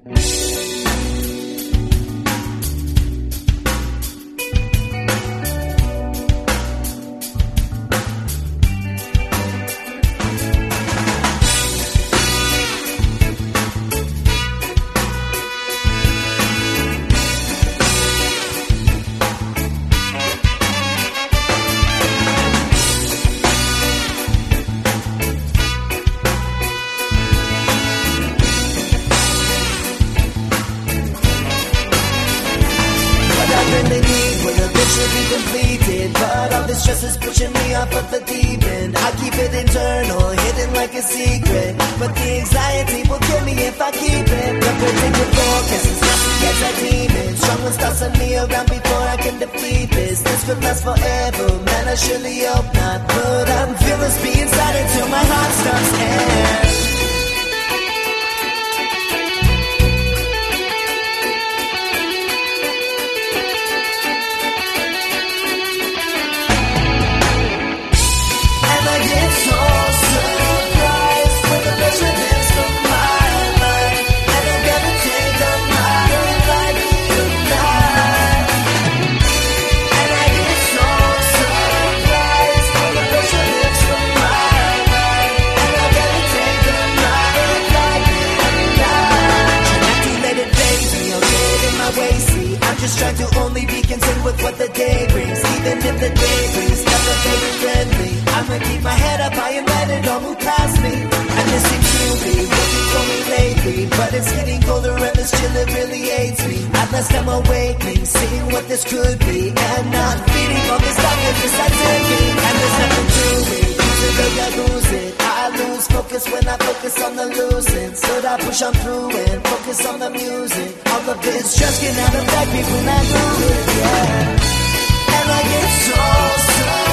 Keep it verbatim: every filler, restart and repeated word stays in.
Completed, but all this stress is pushing me off of the deep end. I keep it internal, hidden like a secret, but the anxiety will kill me if I keep it. The predicted focus is nasty as a demon. Strong ones tossing me around before I can defeat this. This could last forever, man, I surely hope not. But I'm feeling speed inside until my heart stops and trying to only be content with what the day brings. Even if the day brings nothing very friendly, I'ma keep my head up high and let it all move past me. And this seems to be working for me lately, but it's getting colder and this chill, it really hates me. At last I'm awakening, seeing what this could be, and not feeding all this darkness I'm taking. And there's nothing to it, use it or I lose it. I lose focus when I focus on the losing, so I push on through and focus on the music. All of this just cannot affect me when I do it, yeah. And I get so, so